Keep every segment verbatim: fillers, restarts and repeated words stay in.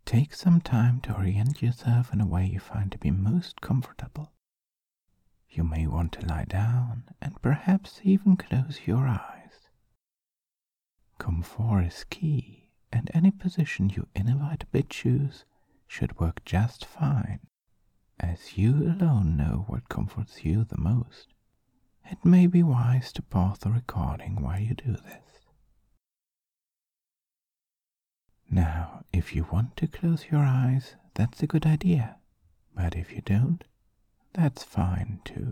take some time to orient yourself in a way you find to be most comfortable. You may want to lie down and perhaps even close your eyes. Comfort is key, and any position you inevitably choose should work just fine, as you alone know what comforts you the most. It may be wise to pause the recording while you do this. Now, if you want to close your eyes, that's a good idea, but if you don't, that's fine too.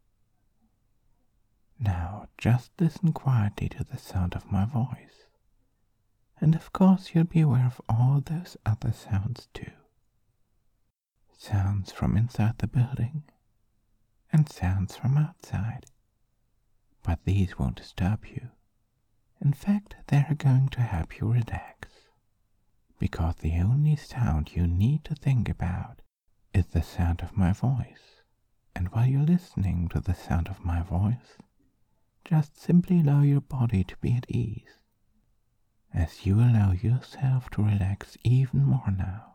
Now, just listen quietly to the sound of my voice, and of course you'll be aware of all those other sounds too. Sounds from inside the building, and sounds from outside. But these won't disturb you. In fact, they're going to help you relax. Because the only sound you need to think about is the sound of my voice. And while you're listening to the sound of my voice, just simply allow your body to be at ease, as you allow yourself to relax even more now.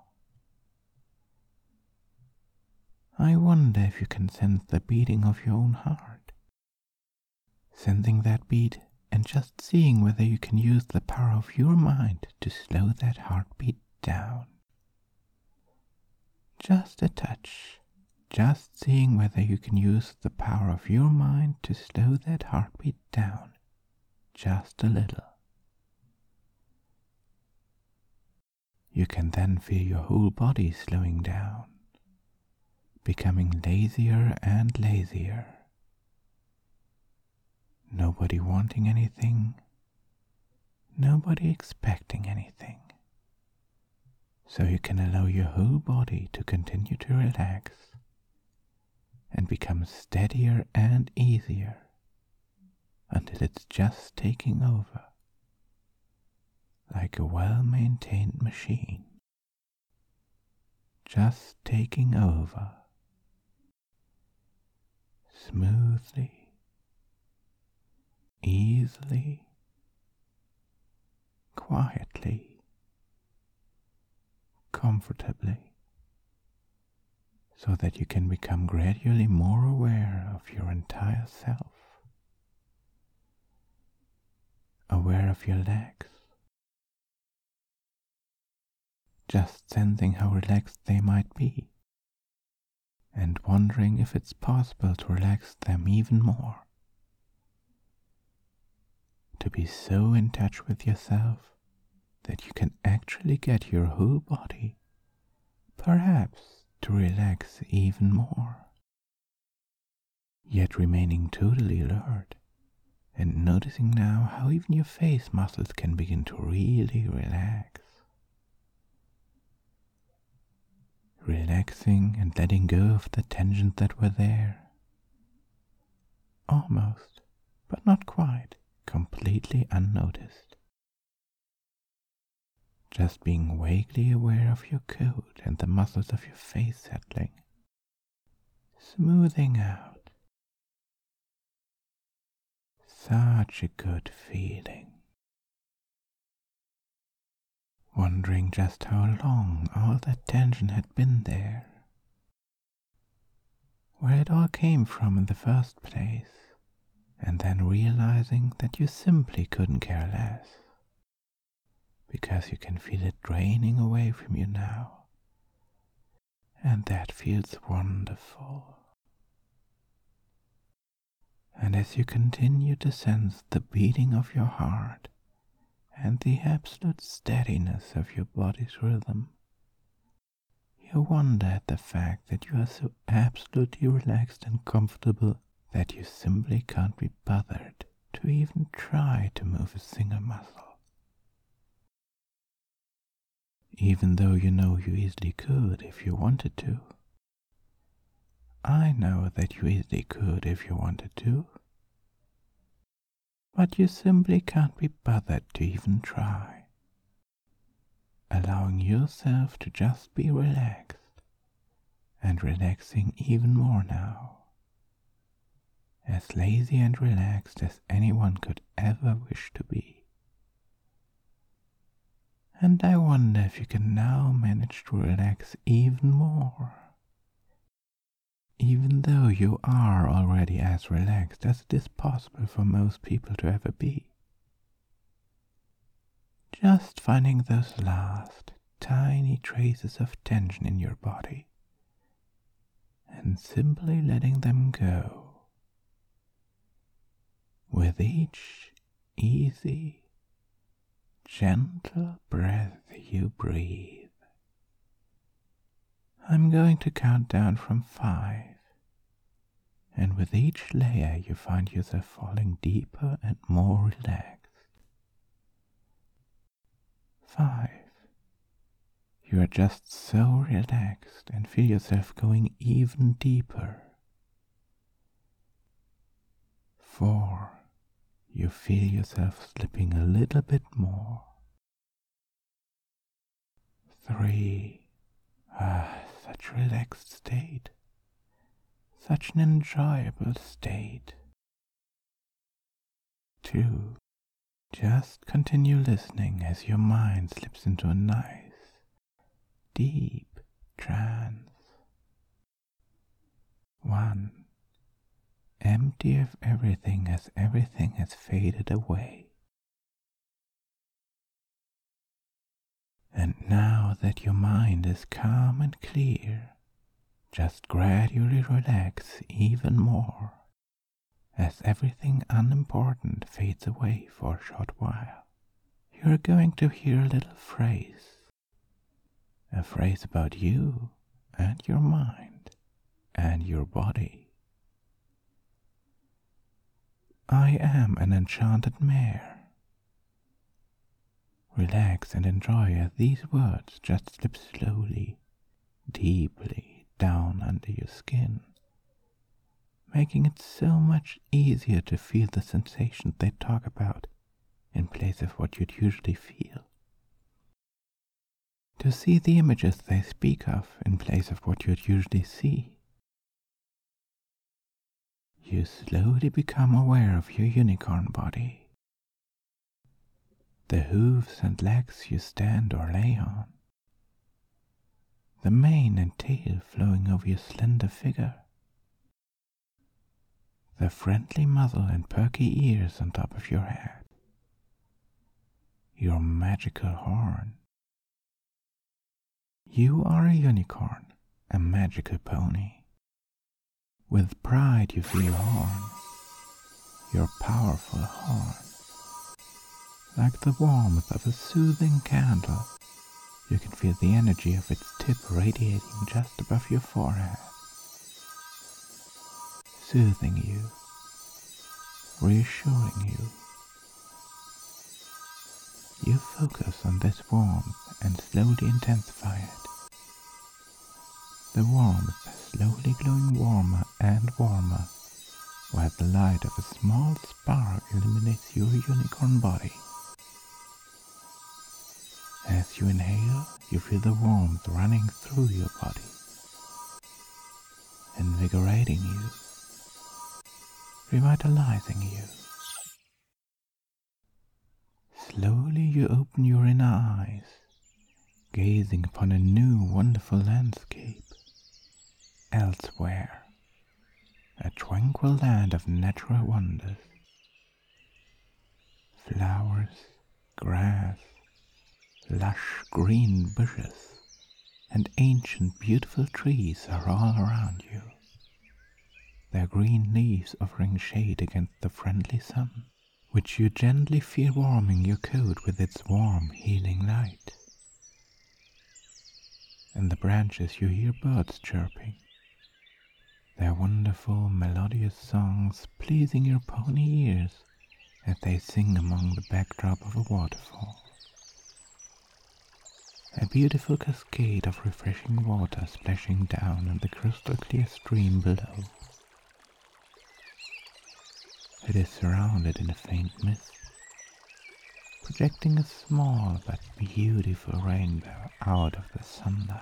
I wonder if you can sense the beating of your own heart. Sensing that beat and just seeing whether you can use the power of your mind to slow that heartbeat down. Just a touch. Just seeing whether you can use the power of your mind to slow that heartbeat down. Just a little. You can then feel your whole body slowing down, becoming lazier and lazier. Nobody wanting anything, nobody expecting anything. So you can allow your whole body to continue to relax and become steadier and easier until it's just taking over, like a well-maintained machine, just taking over, smoothly, easily, quietly, comfortably, so that you can become gradually more aware of your entire self, aware of your legs, just sensing how relaxed they might be, and wondering if it's possible to relax them even more. To be so in touch with yourself that you can actually get your whole body, perhaps, to relax even more, yet remaining totally alert and noticing now how even your face muscles can begin to really relax. Relaxing and letting go of the tensions that were there. Almost, but not quite, completely unnoticed. Just being vaguely aware of your coat and the muscles of your face settling, smoothing out. Such a good feeling. Wondering just how long all that tension had been there, where it all came from in the first place, and then realizing that you simply couldn't care less, because you can feel it draining away from you now, and that feels wonderful. And as you continue to sense the beating of your heart and the absolute steadiness of your body's rhythm, you wonder at the fact that you are so absolutely relaxed and comfortable that you simply can't be bothered to even try to move a single muscle. Even though you know you easily could if you wanted to. I know that you easily could if you wanted to. But you simply can't be bothered to even try. Allowing yourself to just be relaxed, and relaxing even more now. As lazy and relaxed as anyone could ever wish to be. And I wonder if you can now manage to relax even more, even though you are already as relaxed as it is possible for most people to ever be. Just finding those last tiny traces of tension in your body and simply letting them go. With each easy, gentle breath you breathe. I'm going to count down from five, and with each layer you find yourself falling deeper and more relaxed. Five. You are just so relaxed and feel yourself going even deeper. Four. You feel yourself slipping a little bit more. Three. Ah, such a relaxed state. Such an enjoyable state. Two. Just continue listening as your mind slips into a nice, deep trance. One. Empty of everything as everything has faded away. And now that your mind is calm and clear, just gradually relax even more as everything unimportant fades away for a short while. You're going to hear a little phrase, a phrase about you and your mind and your body. I am an enchanted mare. Relax and enjoy as these words just slip slowly, deeply down under your skin, making it so much easier to feel the sensations they talk about in place of what you'd usually feel. To see the images they speak of in place of what you'd usually see. You slowly become aware of your unicorn body, the hooves and legs you stand or lay on, the mane and tail flowing over your slender figure, the friendly muzzle and perky ears on top of your head, your magical horn. You are a unicorn, a magical pony. With pride you feel your horn, your powerful horn. Like the warmth of a soothing candle, you can feel the energy of its tip radiating just above your forehead, soothing you, reassuring you. You focus on this warmth and slowly intensify it. The warmth slowly glowing warmer and warmer, while the light of a small spark illuminates your unicorn body. As you inhale, you feel the warmth running through your body, invigorating you, revitalizing you. Slowly you open your inner eyes, gazing upon a new wonderful landscape. Elsewhere, a tranquil land of natural wonders. Flowers, grass, lush green bushes, and ancient beautiful trees are all around you, their green leaves offering shade against the friendly sun, which you gently feel warming your coat with its warm, healing light. In the branches you hear birds chirping, their wonderful melodious songs pleasing your pony ears as they sing among the backdrop of a waterfall. A beautiful cascade of refreshing water splashing down in the crystal clear stream below. It is surrounded in a faint mist, projecting a small but beautiful rainbow out of the sunlight.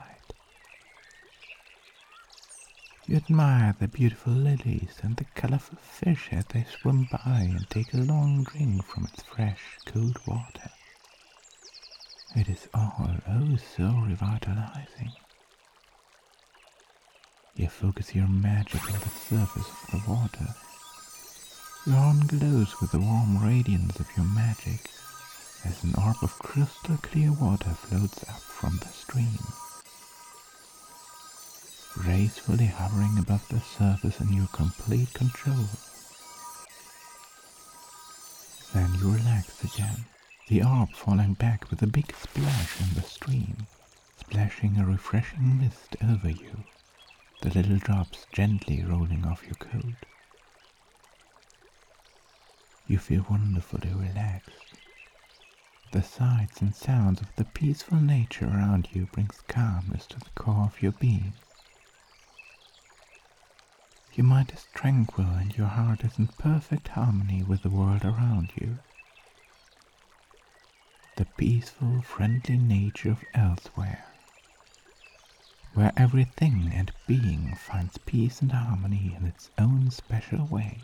You admire the beautiful lilies and the colorful fish as they swim by and take a long drink from its fresh, cold water. It is all oh so revitalizing. You focus your magic on the surface of the water. Your arm glows with the warm radiance of your magic as an orb of crystal clear water floats up from the stream, gracefully hovering above the surface in your complete control. Then you relax again, the orb falling back with a big splash in the stream, splashing a refreshing mist over you, the little drops gently rolling off your coat. You feel wonderfully relaxed. The sights and sounds of the peaceful nature around you brings calmness to the core of your being. Your mind is tranquil and your heart is in perfect harmony with the world around you. The peaceful, friendly nature of elsewhere, where everything and being finds peace and harmony in its own special way.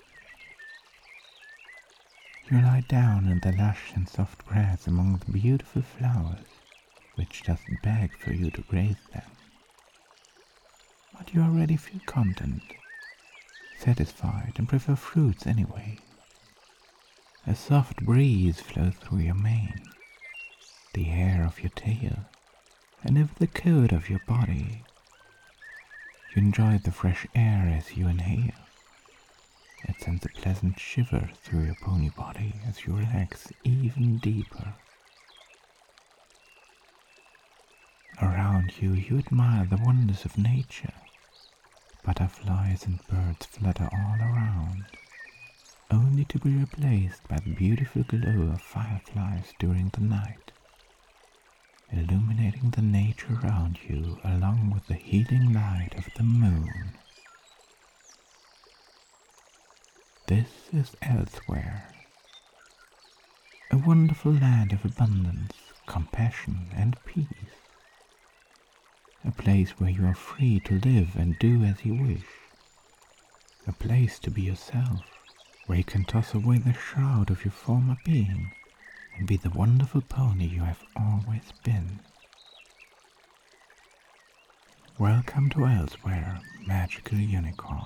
You lie down in the lush and soft grass among the beautiful flowers, which just beg for you to graze them. But you already feel content, satisfied, and prefer fruits anyway. A soft breeze flows through your mane, the hair of your tail, and over the coat of your body. You enjoy the fresh air as you inhale. It sends a pleasant shiver through your pony body as you relax even deeper. Around you, you admire the wonders of nature. Butterflies and birds flutter all around, only to be replaced by the beautiful glow of fireflies during the night, illuminating the nature around you along with the healing light of the moon. This is Elsewhere, a wonderful land of abundance, compassion, and peace. A place where you are free to live and do as you wish. A place to be yourself, where you can toss away the shroud of your former being and be the wonderful pony you have always been. Welcome to Elsewhere, Magical Unicorn.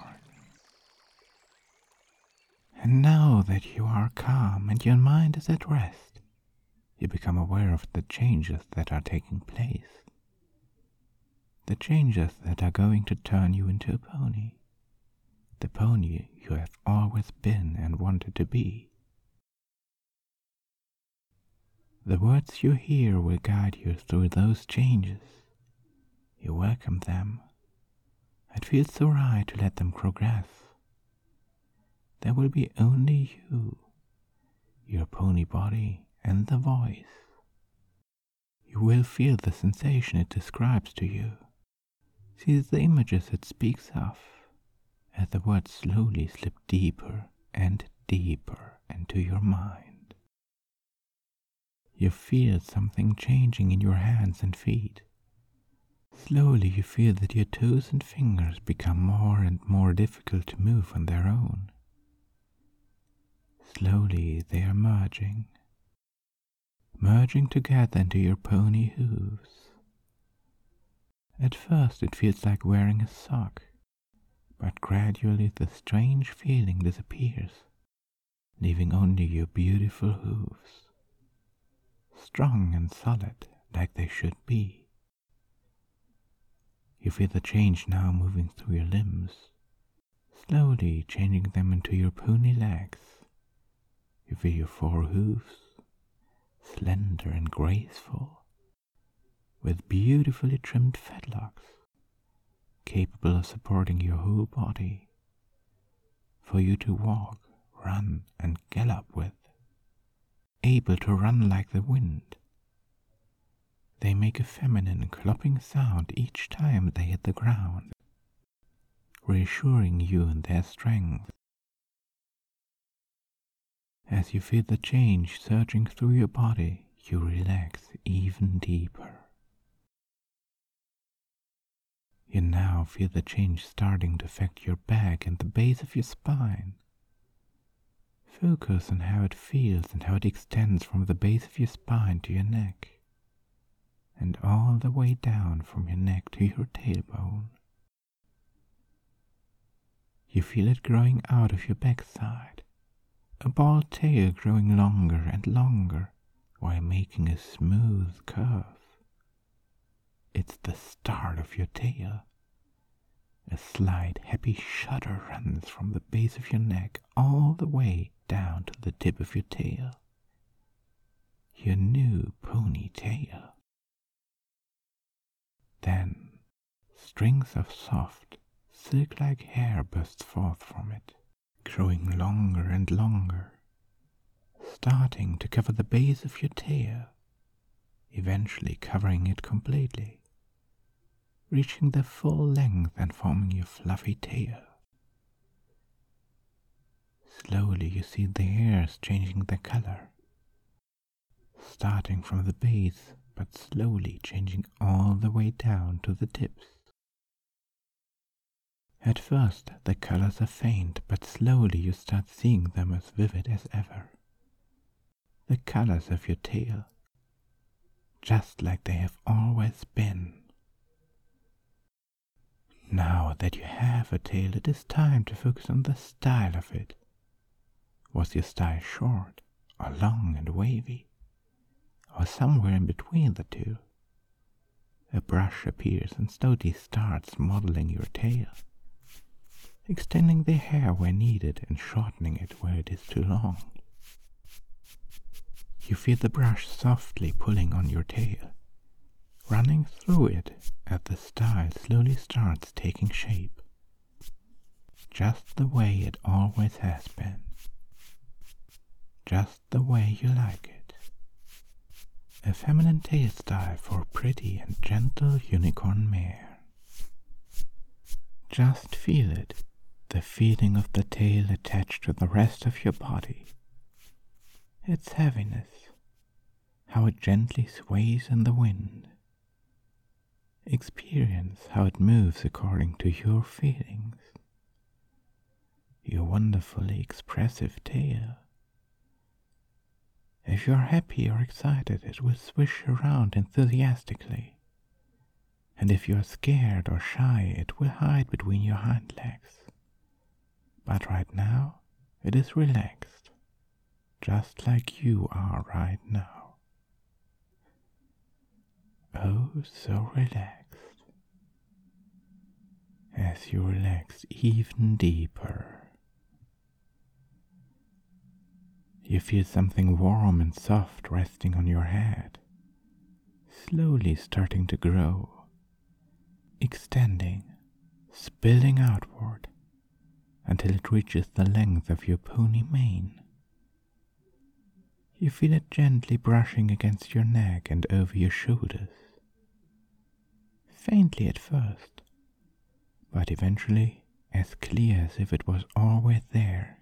And now that you are calm and your mind is at rest, you become aware of the changes that are taking place. The changes that are going to turn you into a pony. The pony you have always been and wanted to be. The words you hear will guide you through those changes. You welcome them. It feels so right to let them progress. There will be only you, your pony body, and the voice. You will feel the sensation it describes to you. See the images it speaks of, as the words slowly slip deeper and deeper into your mind. You feel something changing in your hands and feet. Slowly you feel that your toes and fingers become more and more difficult to move on their own. Slowly they are merging, merging together into your pony hooves. At first it feels like wearing a sock, but gradually the strange feeling disappears, leaving only your beautiful hooves, strong and solid like they should be. You feel the change now moving through your limbs, slowly changing them into your pony legs. You feel your four hooves, slender and graceful, with beautifully trimmed fetlocks, capable of supporting your whole body, for you to walk, run, and gallop with, able to run like the wind. They make a feminine clopping sound each time they hit the ground, reassuring you in their strength. As you feel the change surging through your body, you relax even deeper. You now feel the change starting to affect your back and the base of your spine. Focus on how it feels and how it extends from the base of your spine to your neck, and all the way down from your neck to your tailbone. You feel it growing out of your backside, a bald tail growing longer and longer while making a smooth curve. It's the start of your tail. A slight happy shudder runs from the base of your neck all the way down to the tip of your tail. Your new pony tail. Then strings of soft, silk-like hair burst forth from it, growing longer and longer, starting to cover the base of your tail, eventually covering it completely, reaching the full length and forming your fluffy tail. Slowly you see the hairs changing their color, starting from the base but slowly changing all the way down to the tips. At first the colors are faint, but slowly you start seeing them as vivid as ever. The colors of your tail, just like they have always been. Now that you have a tail, it is time to focus on the style of it. Was your style short, or long and wavy, or somewhere in between the two? A brush appears and slowly starts modeling your tail, extending the hair where needed and shortening it where it is too long. You feel the brush softly pulling on your tail, running through it as the style slowly starts taking shape, just the way it always has been, just the way you like it. A feminine tail style for a pretty and gentle unicorn mare. Just feel it, the feeling of the tail attached to the rest of your body, its heaviness, how it gently sways in the wind. Experience how it moves according to your feelings. Your wonderfully expressive tail. If you're happy or excited, it will swish around enthusiastically. And if you're scared or shy, it will hide between your hind legs. But right now, it is relaxed, just like you are right now. Oh, so relaxed. As you relax even deeper, you feel something warm and soft resting on your head, slowly starting to grow, extending, spilling outward, until it reaches the length of your pony mane. You feel it gently brushing against your neck and over your shoulders, faintly at first, but eventually as clear as if it was always there.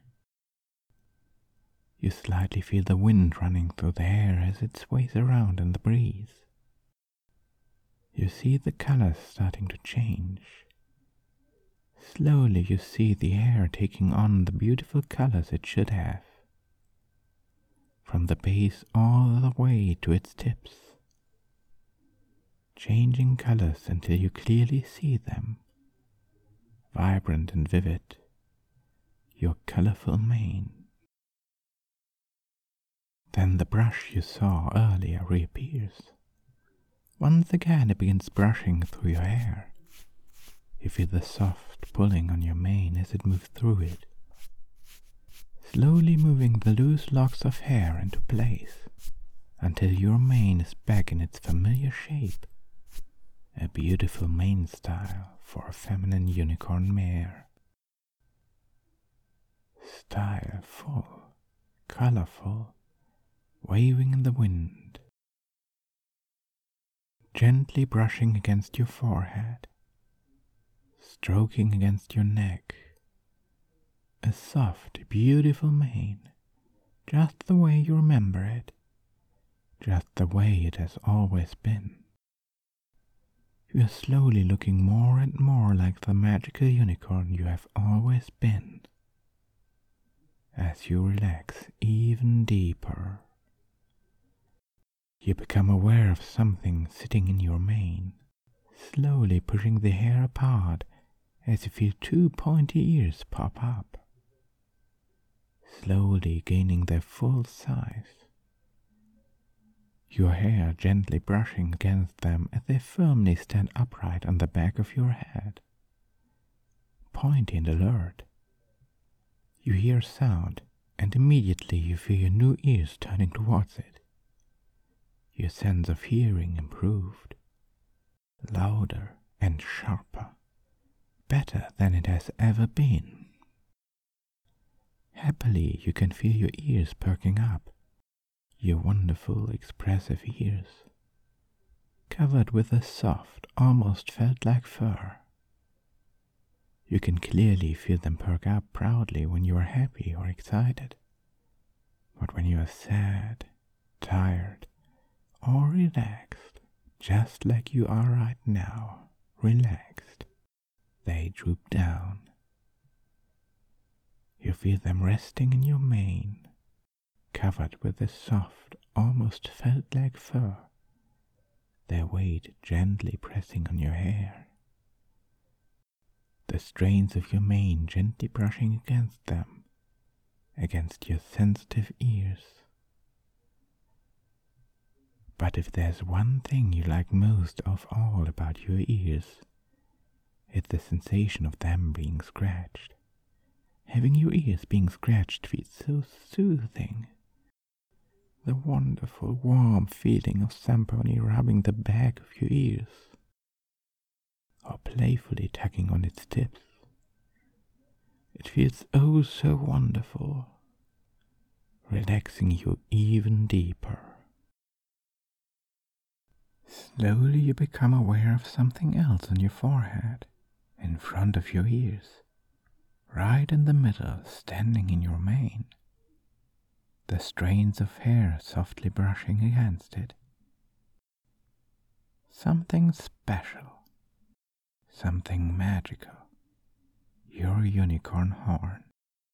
You slightly feel the wind running through the hair as it sways around in the breeze. You see the colors starting to change. Slowly you see the hair taking on the beautiful colors it should have, from the base all the way to its tips, changing colors until you clearly see them, vibrant and vivid, your colorful mane. Then the brush you saw earlier reappears. Once again it begins brushing through your hair. You feel the soft pulling on your mane as it moves through it, slowly moving the loose locks of hair into place until your mane is back in its familiar shape, a beautiful mane style for a feminine unicorn mare. Style full, colorful, waving in the wind, gently brushing against your forehead, stroking against your neck, a soft, beautiful mane, just the way you remember it, just the way it has always been. You are slowly looking more and more like the magical unicorn you have always been, as you relax even deeper. You become aware of something sitting in your mane, slowly pushing the hair apart as you feel two pointy ears pop up, slowly gaining their full size. Your hair gently brushing against them as they firmly stand upright on the back of your head. Pointy and alert. You hear sound, and immediately you feel your new ears turning towards it. Your sense of hearing improved, louder and sharper, better than it has ever been. Happily, you can feel your ears perking up, your wonderful, expressive ears, covered with a soft, almost felt-like fur. You can clearly feel them perk up proudly when you are happy or excited, but when you are sad, tired, or relaxed, just like you are right now, relaxed, they droop down. You feel them resting in your mane, covered with a soft, almost felt-like fur, their weight gently pressing on your hair. The strains of your mane gently brushing against them, against your sensitive ears. But if there's one thing you like most of all about your ears, it's the sensation of them being scratched. Having your ears being scratched feels so soothing. The wonderful, warm feeling of somebody rubbing the back of your ears, or playfully tugging on its tips. It feels oh so wonderful, relaxing you even deeper. Slowly you become aware of something else on your forehead, in front of your ears, right in the middle, standing in your mane. The strains of hair softly brushing against it. Something special, something magical, your unicorn horn.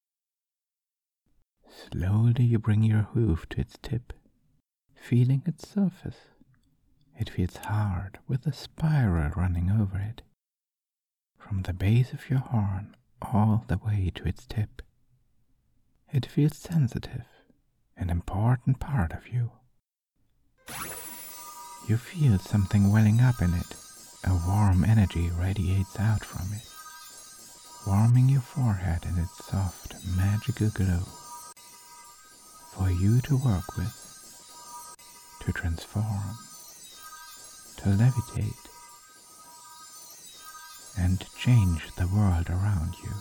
Slowly you bring your hoof to its tip, feeling its surface. It feels hard, with a spiral running over it, from the base of your horn all the way to its tip. It feels sensitive, an important part of you. You feel something welling up in it, a warm energy radiates out from it, warming your forehead in its soft, magical glow, for you to work with, to transform, to levitate, and change the world around you.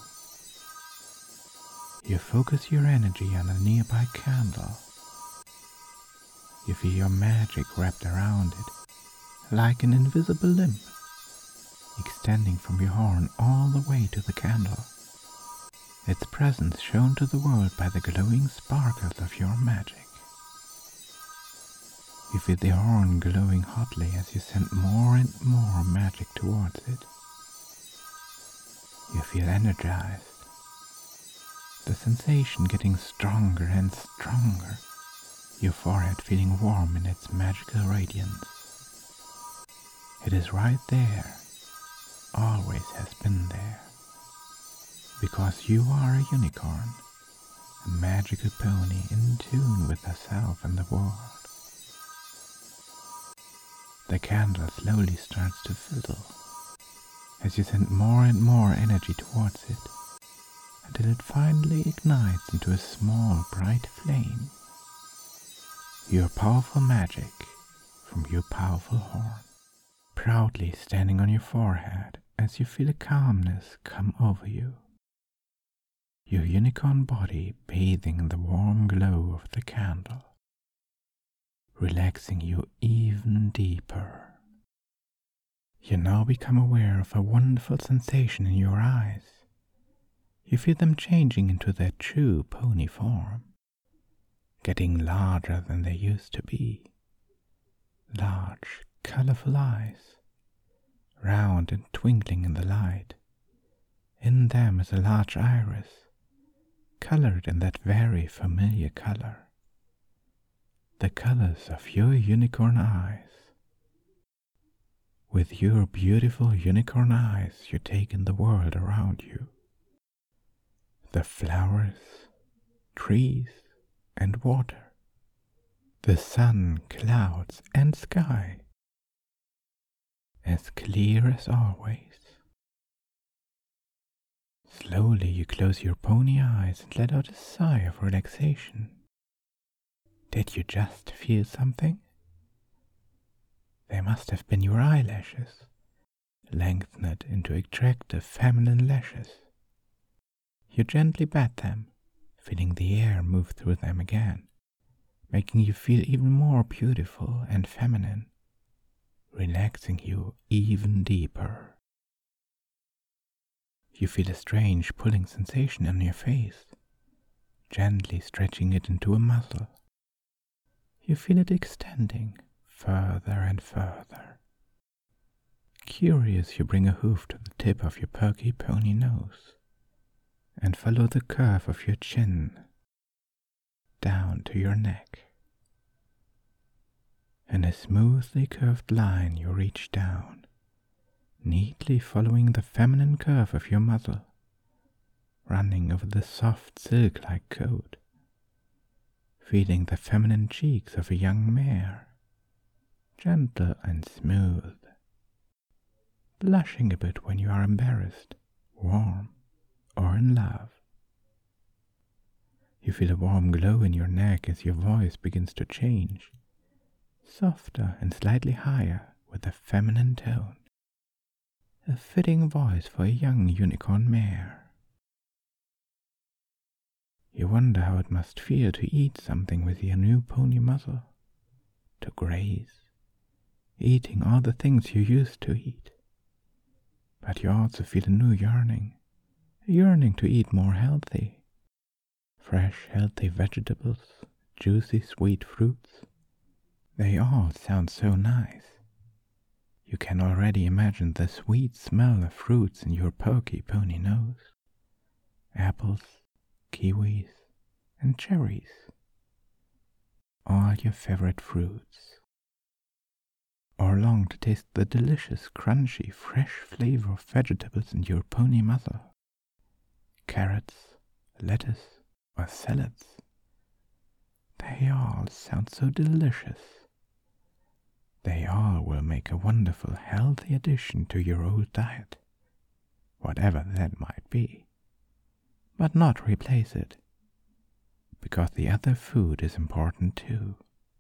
You focus your energy on a nearby candle. You feel your magic wrapped around it, like an invisible limb, extending from your horn all the way to the candle, its presence shown to the world by the glowing sparkles of your magic. You feel the horn glowing hotly as you send more and more magic towards it. You feel energized, the sensation getting stronger and stronger, your forehead feeling warm in its magical radiance. It is right there, always has been there, because you are a unicorn, a magical pony in tune with herself and the world. The candle slowly starts to fizzle as you send more and more energy towards it, until it finally ignites into a small bright flame. Your powerful magic from your powerful horn, proudly standing on your forehead as you feel a calmness come over you. Your unicorn body bathing in the warm glow of the candle, relaxing you even deeper. You now become aware of a wonderful sensation in your eyes. You feel them changing into their true pony form, getting larger than they used to be. Large, colorful eyes, round and twinkling in the light. In them is a large iris, colored in that very familiar color. the colors of your unicorn eyes. With your beautiful unicorn eyes, you take in the world around you. The flowers, trees, and water. The sun, clouds, and sky. As clear as always. Slowly you close your pony eyes and let out a sigh of relaxation. Did you just feel something? They must have been your eyelashes, lengthened into attractive feminine lashes. You gently bat them, feeling the air move through them again, making you feel even more beautiful and feminine, relaxing you even deeper. You feel a strange pulling sensation on your face, gently stretching it into a muscle. You feel it extending further and further. Curious, you bring a hoof to the tip of your perky pony nose and follow the curve of your chin down to your neck. In a smoothly curved line you reach down, neatly following the feminine curve of your muzzle, running over the soft silk-like coat, feeling the feminine cheeks of a young mare, gentle and smooth, blushing a bit when you are embarrassed, warm, or in love. You feel a warm glow in your neck as your voice begins to change, softer and slightly higher with a feminine tone, a fitting voice for a young unicorn mare. You wonder how it must feel to eat something with your new pony muzzle, to graze, eating all the things you used to eat. But you also feel a new yearning, a yearning to eat more healthy, fresh, healthy vegetables, juicy, sweet fruits. They all sound so nice. You can already imagine the sweet smell of fruits in your perky pony nose. Apples, kiwis, and cherries. All your favorite fruits. Or long to taste the delicious, crunchy, fresh flavor of vegetables in your pony muzzle. Carrots, lettuce, or salads. They all sound so delicious. They all will make a wonderful, healthy addition to your old diet, whatever that might be, but not replace it, because the other food is important too.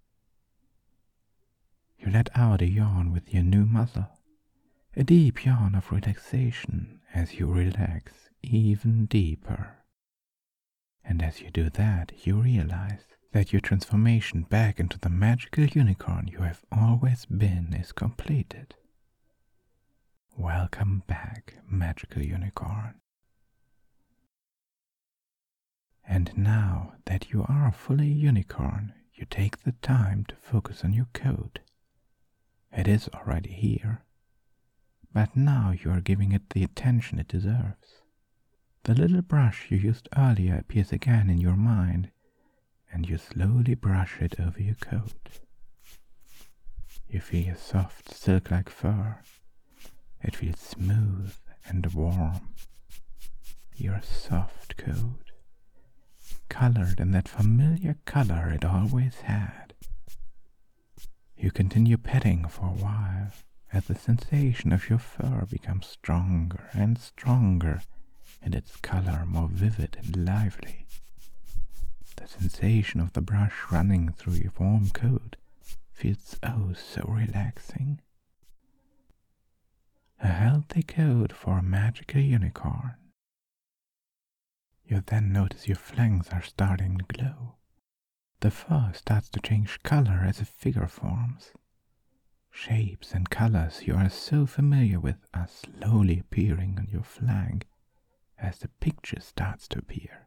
You let out a yawn with your new muzzle, a deep yawn of relaxation as you relax even deeper. And as you do that, you realize that your transformation back into the magical unicorn you have always been is completed. Welcome back, magical unicorn. And now that you are fully unicorn, you take the time to focus on your coat. It is already here, but now you are giving it the attention it deserves. The little brush you used earlier appears again in your mind, and you slowly brush it over your coat. You feel your soft, silk-like fur. It feels smooth and warm. Your soft coat, colored in that familiar color it always had. You continue petting for a while as the sensation of your fur becomes stronger and stronger and its color more vivid and lively. The sensation of the brush running through your warm coat feels oh so relaxing. A healthy coat for a magical unicorn. You then notice your flanks are starting to glow. The fur starts to change color as a figure forms. Shapes and colors you are so familiar with are slowly appearing on your flank as the picture starts to appear.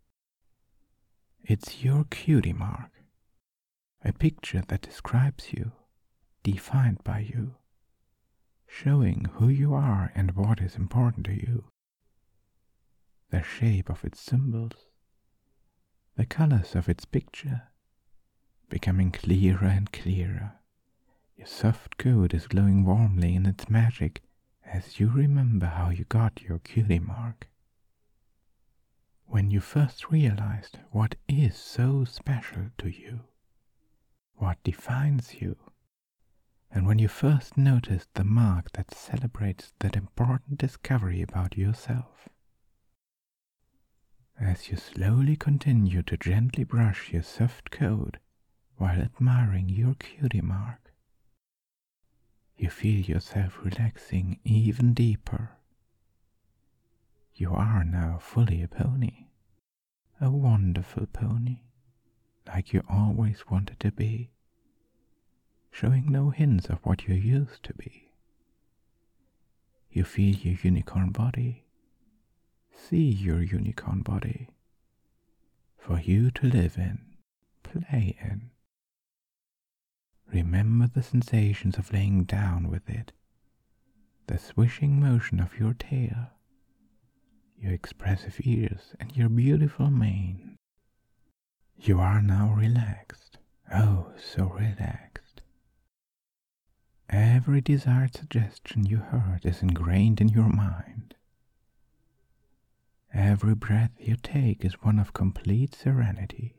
It's your cutie mark, a picture that describes you, defined by you, showing who you are and what is important to you. The shape of its symbols, the colors of its picture, becoming clearer and clearer. Your soft coat is glowing warmly in its magic as you remember how you got your cutie mark. When you first realized what is so special to you, what defines you, and when you first noticed the mark that celebrates that important discovery about yourself. As you slowly continue to gently brush your soft coat while admiring your cutie mark, you feel yourself relaxing even deeper. You are now fully a pony, a wonderful pony, like you always wanted to be, showing no hints of what you used to be. You feel your unicorn body, see your unicorn body, for you to live in, play in. Remember the sensations of laying down with it, the swishing motion of your tail, your expressive ears, and your beautiful mane. You are now relaxed, oh so relaxed. Every desired suggestion you heard is ingrained in your mind. Every breath you take is one of complete serenity.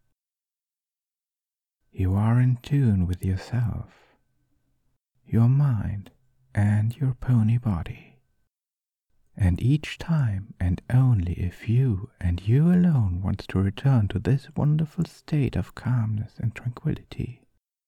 You are in tune with yourself, your mind, and your pony body. And each time, and only if you and you alone wants to return to this wonderful state of calmness and tranquility,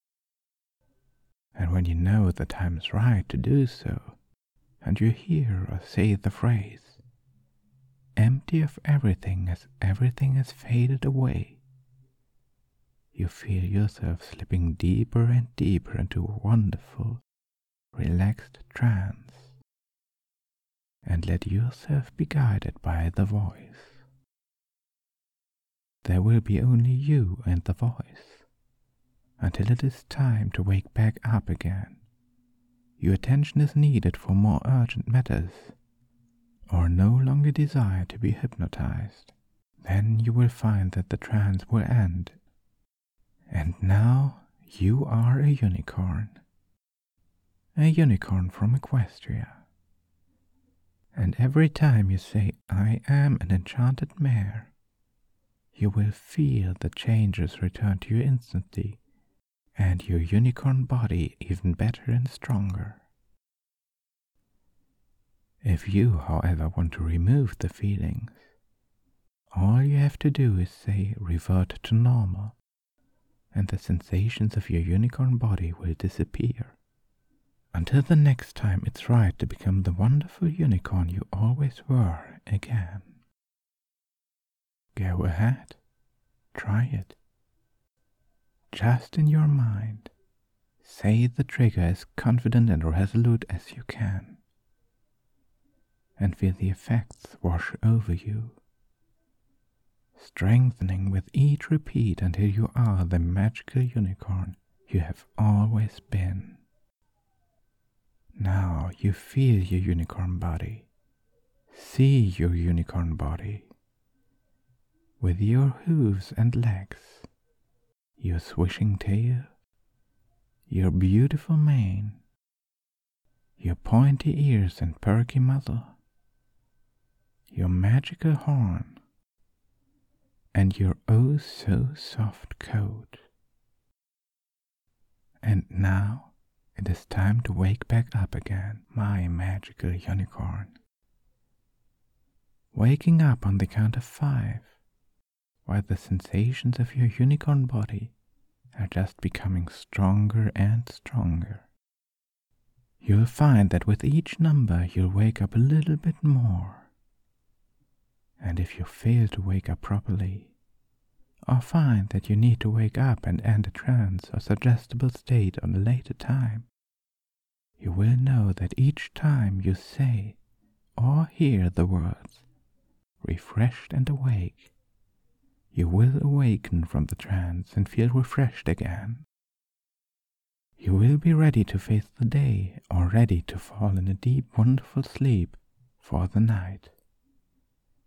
and when you know the time is right to do so, and you hear or say the phrase, empty of everything as everything has faded away, you feel yourself slipping deeper and deeper into a wonderful, relaxed trance, and let yourself be guided by the voice. There will be only you and the voice, until it is time to wake back up again. Your attention is needed for more urgent matters, or no longer desire to be hypnotized. Then you will find that the trance will end. And now you are a unicorn. A unicorn from Equestria. And every time you say, I am an enchanted mare, you will feel the changes return to you instantly, and your unicorn body even better and stronger. If you, however, want to remove the feelings, all you have to do is say revert to normal, and the sensations of your unicorn body will disappear, until the next time it's right to become the wonderful unicorn you always were again. Go ahead, try it. Just in your mind, say the trigger as confident and resolute as you can, and feel the effects wash over you, strengthening with each repeat until you are the magical unicorn you have always been. Now you feel your unicorn body, see your unicorn body, with your hooves and legs, your swishing tail, your beautiful mane, your pointy ears and perky muzzle, your magical horn, and your oh so soft coat. And now it is time to wake back up again, my magical unicorn. Waking up on the count of five, while the sensations of your unicorn body are just becoming stronger and stronger. You'll find that with each number you'll wake up a little bit more. And if you fail to wake up properly, or find that you need to wake up and end a trance or suggestible state on a later time, you will know that each time you say or hear the words, refreshed and awake, you will awaken from the trance and feel refreshed again. You will be ready to face the day or ready to fall in a deep, wonderful sleep for the night.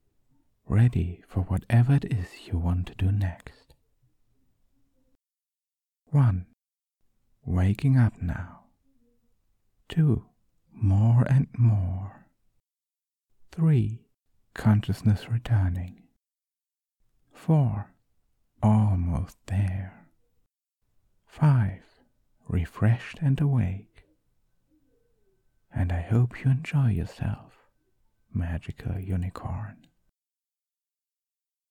Ready for whatever it is you want to do next. One, waking up now. Two, more and more. Three, consciousness returning. Four, almost there. Five, refreshed and awake. And I hope you enjoy yourself, magical unicorn.